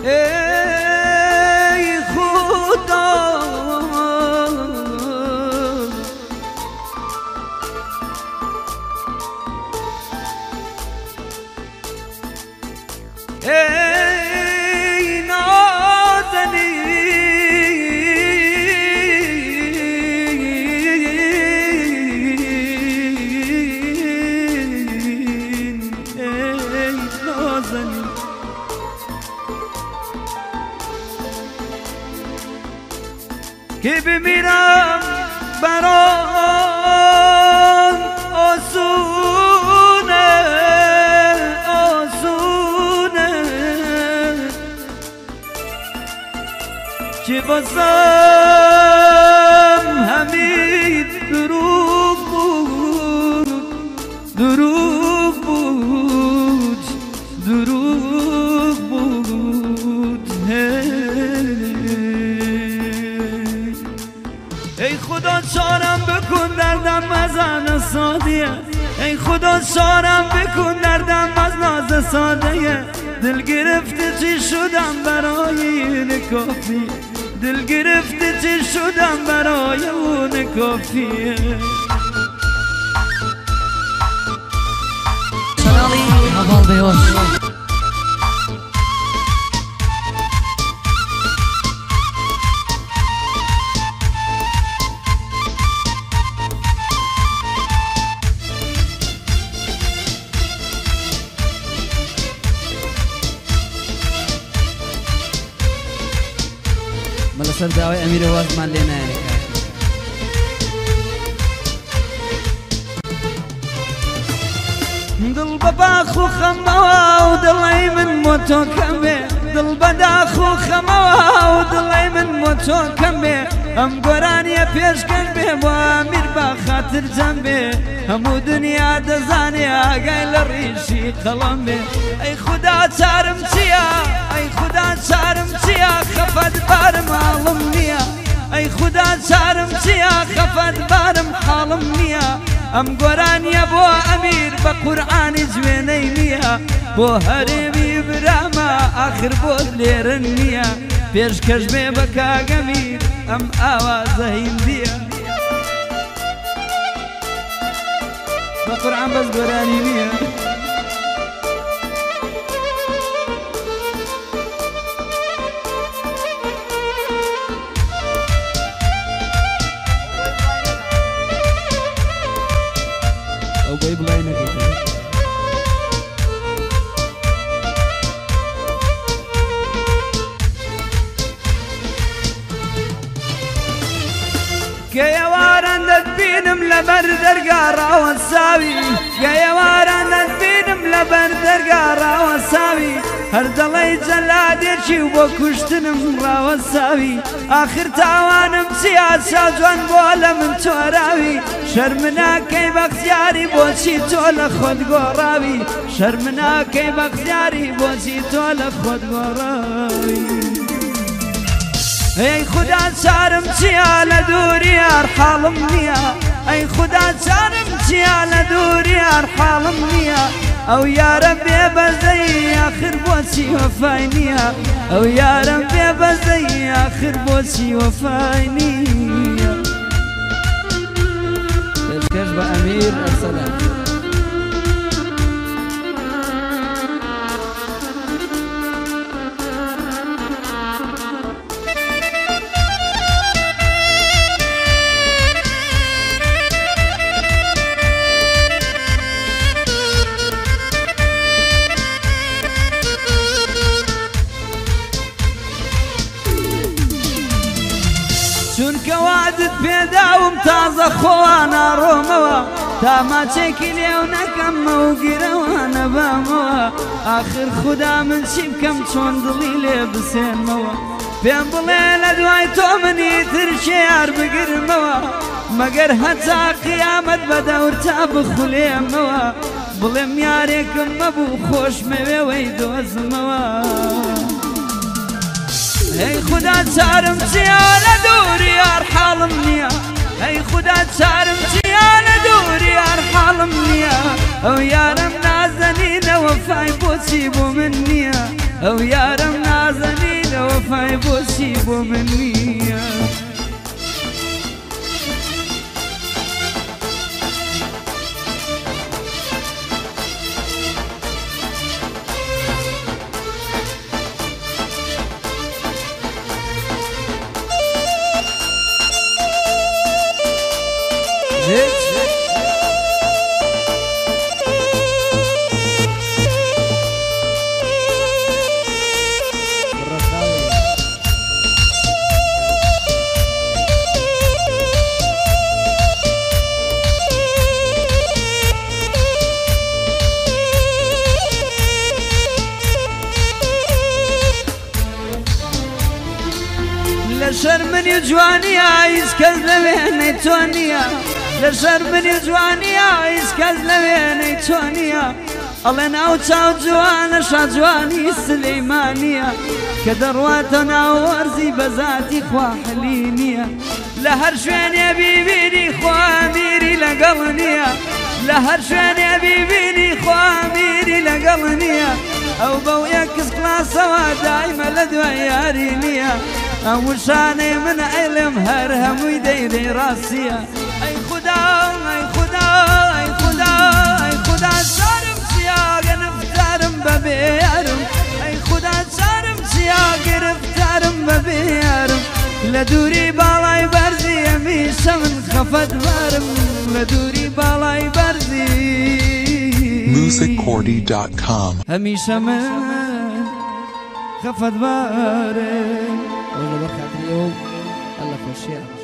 ای خدا ای نازنین ای نازنین که بمیرم برام آسونه آسونه که بازم همین دروغ بود دروغ بود دروغ بود ای خدا چارم بکن دردم از آن سادیه ای خدا چارم بکن دردم از ناز سادیه دل گرفته چی شدم برای این کافی دل گرفته چی شدم برای اون کافیه سلامی اول بیوش ملا سر دعوی امیر واز من لینا یعنی دل بباخو خموا ودلي من موتو كمي دل بداخو خموا ودلي من موتو كمي ام قرانيا پیش كمي وامير بخاطر جنبي همو دنيا دزانيا قايل الريشي قلمي اي خدا چارم چيا اي خدا چارم چيا خفت بارم عالم نيا اي خدا چارم چيا خفت بارم حالم نيا ام قرانيا بو امير بقرآن جويني نيا بو هرمي براما اخر بود ليرن نيا پیش کشمه بكا قمير ام آوازه هنديا بقرآن بس قراني نيا او بای بلای نکیده يا وارن دبينم لبر درقارة والساوي يا وارن دبينم لبر درقارة والساوي هردلي جلادي شي وكشتنم را والساوي آخر تاوانم سياسة جوان بولا من توراوي شرمنا كي بختياري بوشي تولا خود قراوي شرمنا كي بختياري بوشي تولا خود قراوي ای خدا چارم چیا لدوری ارحالم نیا ای خدا چارم چیا لدوری ارحالم نیا او یا ربی بزی آخر بوچی وفای نیا او یا ربی بزی آخر بوچی وفای نیا پیشکش با امیر ارسلان چونکە وادت پێداوم تازە خۆوانە ڕۆمەوە تا ماچێکی لێو نەکەممە و گیرەوانە بامەوە ئاخر خوددا من چی بکەم چۆن دڵی لێ بسێنمەوە پێم بڵێ لە دوای تۆ منی ترشێار بگرمەوە مەگەر هەتا قیامەت بەدەور تا بخولێمەوە بڵێم یارێکم مەبوو خۆش مەوێوەی دۆزمەوە ای خدا چارم چیا لدوری ارحالم نیا ای خدا چارم چیا لدوری ارحالم نیا او یارم نازنین وفای بوچی بو من نیا او یارم نازنین بۆچی بۆ من نییە لشرمني جواني عايز كذبيني تونيا لشرمني جواني عايز كذبيني تونيا الله ناوتشاو جوانا شاجواني سليمانية كدرواتنا ورزي بزاتي خواحلينية لهر شوين يا بيبيني خواميري لقلنية لهر شوين يا بيبيني خواميري لقلنية او بو يكس كلاسوا دايما لدويارينية أول شاني من علم هرهم ويديدي راسية أي خدا أي خدا أي خدا أي خدا شارم سياق نفتارم ببيارم أي خدا شارم سياق نفتارم ببيارم لدوري بالاي برزي هميشة من خفت بارم لدوري بالاي برزي musiccordy.com هميشة من خفت بارم والله بركة اليوم الله خوشيها